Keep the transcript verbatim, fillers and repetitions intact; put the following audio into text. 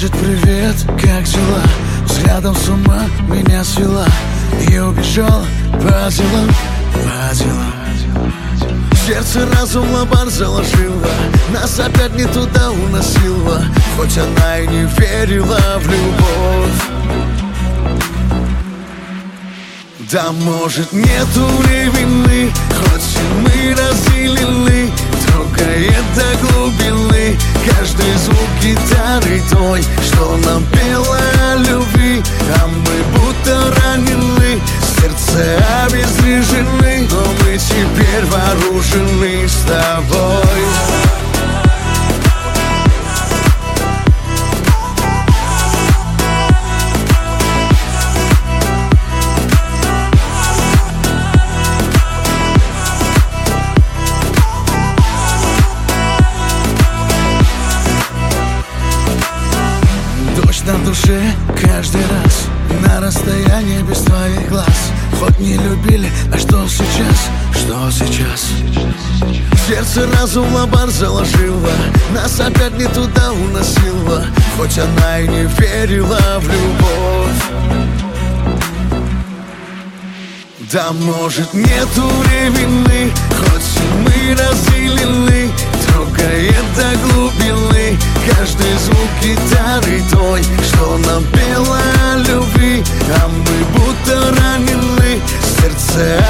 может, привет, как дела? Взглядом с ума меня свела и убежала по делам, по делам. Сердце разум лабар заложила, нас опять не туда уносила, хоть она и не верила в любовь. Да может нету времени, хоть и мы разделены, трогает до глубины каждый звук гитары той, что нам пела о любви. А мы будто ранены, сердце обездвижены, но мы теперь вооружены с тобой. На душе каждый раз, на расстоянии без твоих глаз. Хоть не любили, а что сейчас, что сейчас? Сердце разум лабар заложила, нас опять не туда уносила, хоть она и не верила в любовь. Да может нету времени, хоть и мы разделены, трогает до глубины каждый звук гитары той, что нам пела о любви. А мы будто ранены, сердце